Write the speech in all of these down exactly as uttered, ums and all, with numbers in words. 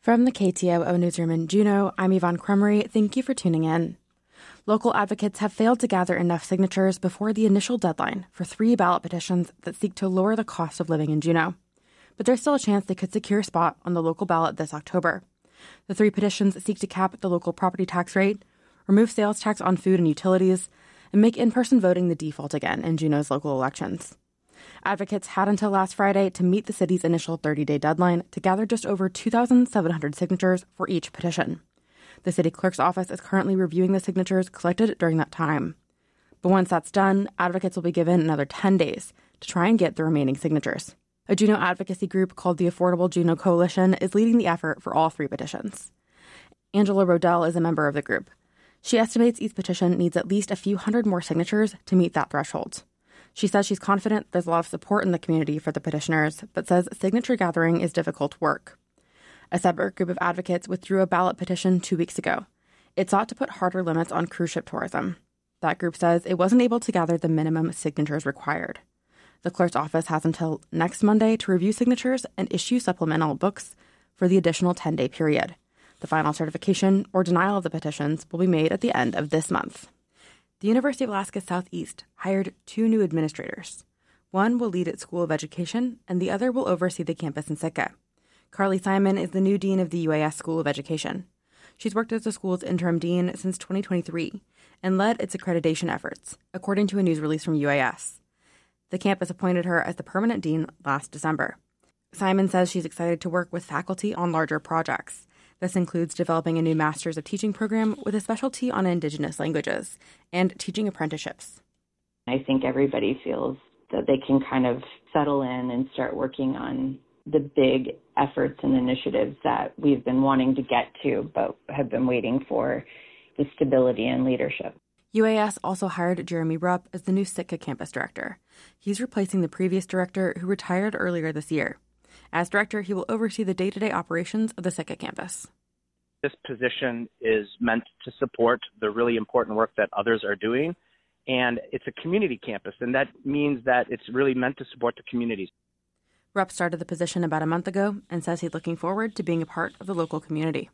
From the K T O O newsroom in Juneau, I'm Yvonne Crumry. Thank you for tuning in. Local advocates have failed to gather enough signatures before the initial deadline for three ballot petitions that seek to lower the cost of living in Juneau. But there's still a chance they could secure a spot on the local ballot this October. The three petitions seek to cap the local property tax rate, remove sales tax on food and utilities, and make in-person voting the default again in Juneau's local elections. Advocates had until last Friday to meet the city's initial thirty-day deadline to gather just over two thousand seven hundred signatures for each petition. The city clerk's office is currently reviewing the signatures collected during that time. But once that's done, advocates will be given another ten days to try and get the remaining signatures. A Juneau advocacy group called the Affordable Juneau Coalition is leading the effort for all three petitions. Angela Rodell is a member of the group. She estimates each petition needs at least a few hundred more signatures to meet that threshold. She says she's confident there's a lot of support in the community for the petitioners, but says signature gathering is difficult work. A separate group of advocates withdrew a ballot petition two weeks ago. It sought to put harder limits on cruise ship tourism. That group says it wasn't able to gather the minimum signatures required. The clerk's office has until next Monday to review signatures and issue supplemental books for the additional ten-day period. The final certification or denial of the petitions will be made at the end of this month. The University of Alaska Southeast hired two new administrators. One will lead its School of Education, and the other will oversee the campus in Sitka. Carly Simon is the new dean of the U A S School of Education. She's worked as the school's interim dean since twenty twenty-three and led its accreditation efforts, according to a news release from U A S. The campus appointed her as the permanent dean last December. Simon says she's excited to work with faculty on larger projects. This includes developing a new Masters of Teaching program with a specialty on Indigenous languages and teaching apprenticeships. I think everybody feels that they can kind of settle in and start working on the big efforts and initiatives that we've been wanting to get to, but have been waiting for the stability and leadership. U A S also hired Jeremy Rupp as the new Sitka campus director. He's replacing the previous director who retired earlier this year. As director, he will oversee the day-to-day operations of the Sitka campus. This position is meant to support the really important work that others are doing, and it's a community campus, and that means that it's really meant to support the communities. Rupp started the position about a month ago and says he's looking forward to being a part of the local community.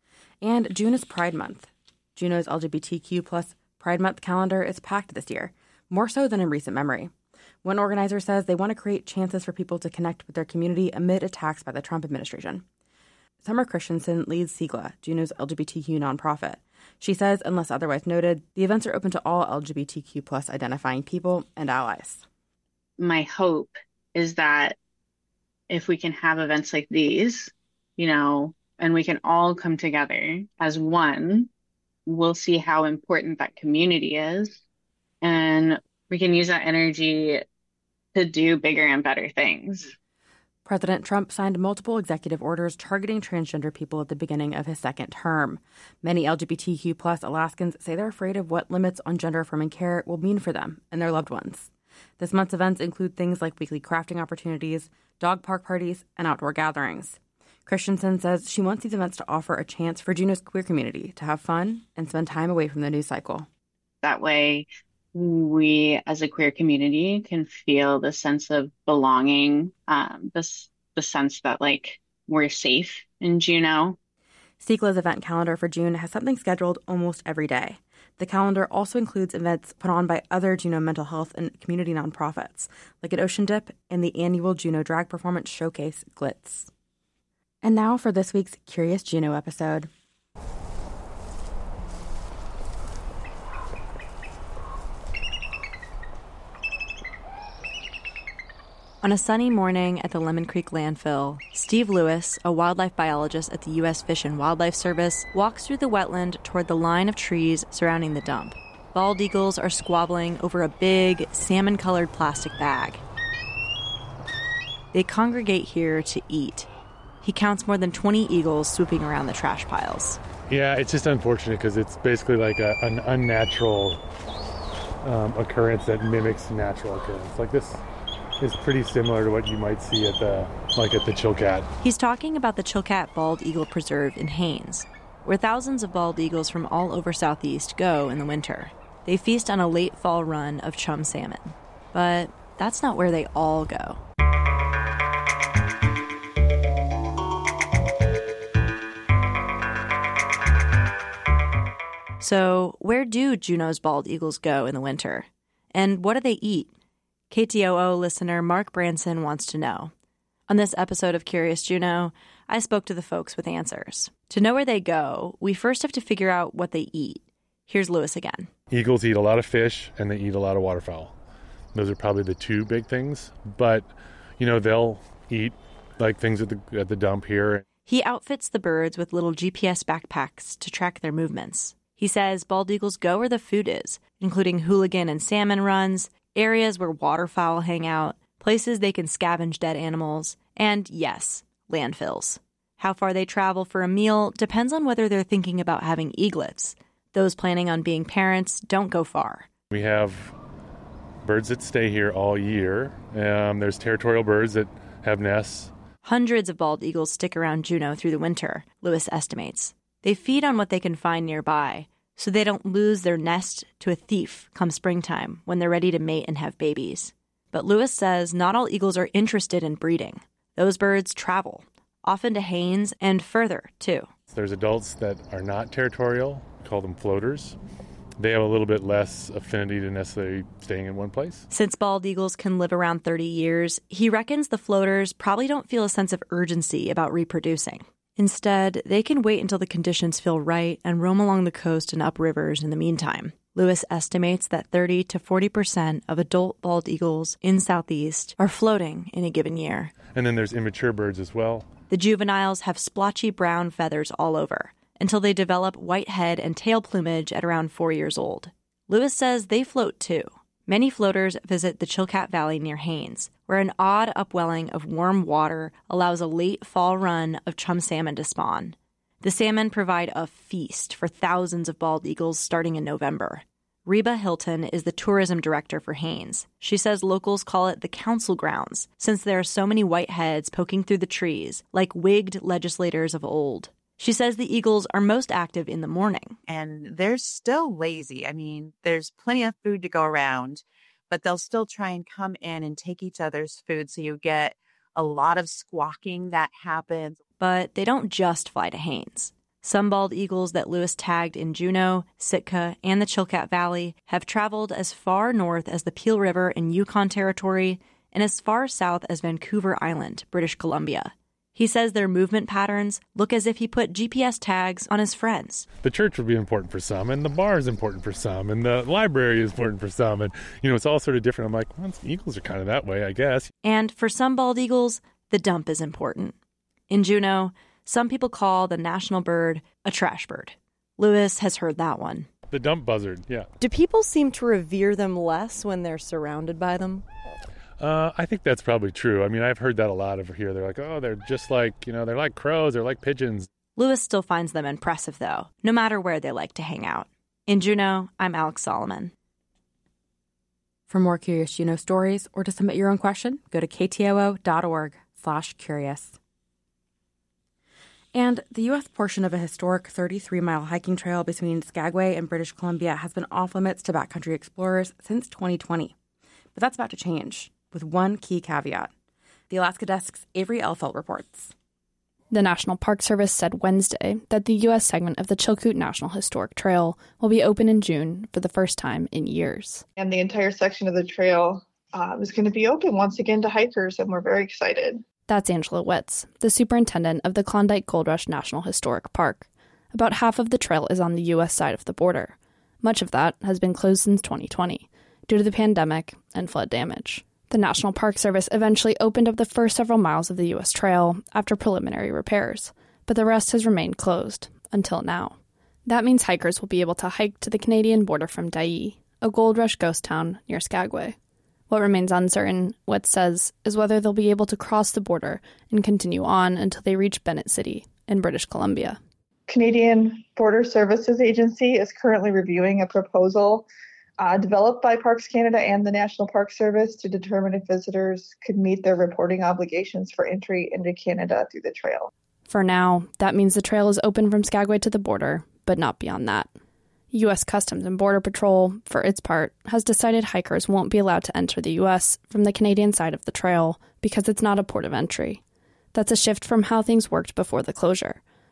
And June is Pride Month. Juneau's L G B T Q plus Pride Month calendar is packed this year, more so than in recent memory. One organizer says they want to create chances for people to connect with their community amid attacks by the Trump administration. Summer Christensen leads SIGLA, Juneau's L G B T Q nonprofit. She says, unless otherwise noted, the events are open to all L G B T Q plus identifying people and allies. My hope is that if we can have events like these, you know, and we can all come together as one, we'll see how important that community is. And we can use that energy to do bigger and better things. President Trump signed multiple executive orders targeting transgender people at the beginning of his second term. Many L G B T Q plus Alaskans say they're afraid of what limits on gender-affirming care will mean for them and their loved ones. This month's events include things like weekly crafting opportunities, dog park parties, and outdoor gatherings. Christensen says she wants these events to offer a chance for Juneau's queer community to have fun and spend time away from the news cycle. That way, we as a queer community can feel the sense of belonging, um, this, the sense that like we're safe in Juneau. SIGLA's event calendar for June has something scheduled almost every day. The calendar also includes events put on by other Juneau mental health and community nonprofits, like an Ocean Dip and the annual Juneau Drag Performance Showcase, Glitz. And now for this week's Curious Juneau episode. On a sunny morning at the Lemon Creek landfill, Steve Lewis, a wildlife biologist at the U S Fish and Wildlife Service, walks through the wetland toward the line of trees surrounding the dump. Bald eagles are squabbling over a big, salmon-colored plastic bag. They congregate here to eat. He counts more than twenty eagles swooping around the trash piles. Yeah, it's just unfortunate because it's basically like a, an unnatural um, occurrence that mimics natural occurrence. Like this is pretty similar to what you might see at the like at the Chilkat. He's talking about the Chilkat Bald Eagle Preserve in Haines, where thousands of bald eagles from all over Southeast go in the winter. They feast on a late fall run of chum salmon. But that's not where they all go. So where do Juneau's bald eagles go in the winter? And what do they eat? K T O O listener Mark Branson wants to know. On this episode of Curious Juneau, I spoke to the folks with answers. To know where they go, we first have to figure out what they eat. Here's Lewis again. Eagles eat a lot of fish and they eat a lot of waterfowl. Those are probably the two big things. But, you know, they'll eat like things at the at the dump here. He outfits the birds with little G P S backpacks to track their movements. He says bald eagles go where the food is, including hooligan and salmon runs, areas where waterfowl hang out, places they can scavenge dead animals, and, yes, landfills. How far they travel for a meal depends on whether they're thinking about having eaglets. Those planning on being parents don't go far. We have birds that stay here all year. Um, there's territorial birds that have nests. Hundreds of bald eagles stick around Juneau through the winter, Lewis estimates. They feed on what they can find nearby, so they don't lose their nest to a thief come springtime when they're ready to mate and have babies. But Lewis says not all eagles are interested in breeding. Those birds travel, often to Haines and further, too. There's adults that are not territorial, we call them floaters. They have a little bit less affinity to necessarily staying in one place. Since bald eagles can live around thirty years, he reckons the floaters probably don't feel a sense of urgency about reproducing. Instead, they can wait until the conditions feel right and roam along the coast and up rivers in the meantime. Lewis estimates that thirty to forty percent of adult bald eagles in Southeast are floating in a given year. And then there's immature birds as well. The juveniles have splotchy brown feathers all over until they develop white head and tail plumage at around four years old. Lewis says they float too. Many floaters visit the Chilkat Valley near Haines, where an odd upwelling of warm water allows a late fall run of chum salmon to spawn. The salmon provide a feast for thousands of bald eagles starting in November. Reba Hilton is the tourism director for Haines. She says locals call it the council grounds, since there are so many white heads poking through the trees, like wigged legislators of old. She says the eagles are most active in the morning. And they're still lazy. I mean, there's plenty of food to go around, but they'll still try and come in and take each other's food. So you get a lot of squawking that happens. But they don't just fly to Haines. Some bald eagles that Lewis tagged in Juneau, Sitka, and the Chilkat Valley have traveled as far north as the Peel River in Yukon Territory and as far south as Vancouver Island, British Columbia. He says their movement patterns look as if he put G P S tags on his friends. The church would be important for some, and the bar is important for some, and the library is important for some, and, you know, it's all sort of different. I'm like, well, eagles are kind of that way, I guess. And for some bald eagles, the dump is important. In Juneau, some people call the national bird a trash bird. Lewis has heard that one. The dump buzzard, yeah. Do people seem to revere them less when they're surrounded by them? Uh, I think that's probably true. I mean, I've heard that a lot over here. They're like, oh, they're just like, you know, they're like crows, they're like pigeons. Lewis still finds them impressive, though, no matter where they like to hang out. In Juneau, I'm Alex Solomon. For more Curious Juneau stories or to submit your own question, go to ktoo.org slash curious. And the U S portion of a historic thirty-three mile hiking trail between Skagway and British Columbia has been off limits to backcountry explorers since twenty twenty. But that's about to change, with one key caveat. The Alaska Desk's Avery Elfelt reports. The National Park Service said Wednesday that the U S segment of the Chilkoot National Historic Trail will be open in June for the first time in years. And the entire section of the trail uh, is going to be open once again to hikers, and we're very excited. That's Angela Wetz, the superintendent of the Klondike Gold Rush National Historic Park. About half of the trail is on the U S side of the border. Much of that has been closed since twenty twenty due to the pandemic and flood damage. The National Park Service eventually opened up the first several miles of the U S trail after preliminary repairs, but the rest has remained closed until now. That means hikers will be able to hike to the Canadian border from Dyea, a gold rush ghost town near Skagway. What remains uncertain, Wetz says, is whether they'll be able to cross the border and continue on until they reach Bennett City in British Columbia. Canadian Border Services Agency is currently reviewing a proposal uh, developed by Parks Canada and the National Park Service to determine if visitors could meet their reporting obligations for entry into Canada through the trail. For now, that means the trail is open from Skagway to the border, but not beyond that. U S Customs and Border Patrol, for its part, has decided hikers won't be allowed to enter the U S from the Canadian side of the trail because it's not a port of entry. That's a shift from how things worked before the closure,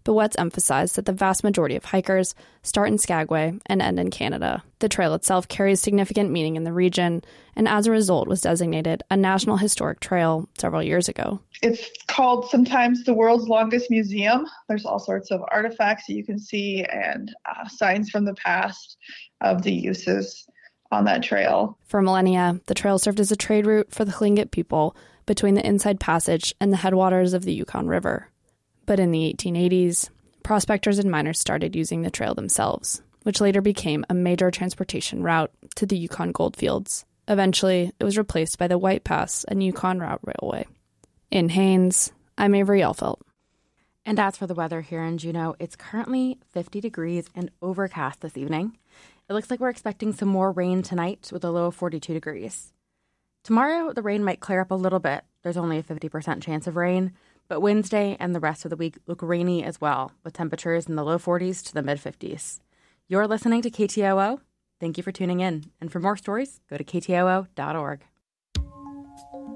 but Wetz emphasized that the vast majority of hikers start in Skagway and end in Canada. The trail itself carries significant meaning in the region, and as a result was designated a National Historic Trail several years ago. It's called sometimes the world's longest museum. There's all sorts of artifacts that you can see and uh, signs from the past of the uses on that trail. For millennia, the trail served as a trade route for the Tlingit people between the Inside Passage and the headwaters of the Yukon River. But in the eighteen eighties, prospectors and miners started using the trail themselves, which later became a major transportation route to the Yukon goldfields. Eventually, it was replaced by the White Pass and Yukon Route Railway. In Haines, I'm Avery Elfelt. And as for the weather here in Juneau, it's currently fifty degrees and overcast this evening. It looks like we're expecting some more rain tonight with a low of forty-two degrees. Tomorrow, the rain might clear up a little bit. There's only a fifty percent chance of rain, but Wednesday and the rest of the week look rainy as well, with temperatures in the low forties to the mid-fifties. You're listening to K T O O. Thank you for tuning in. And for more stories, go to K T O O dot org.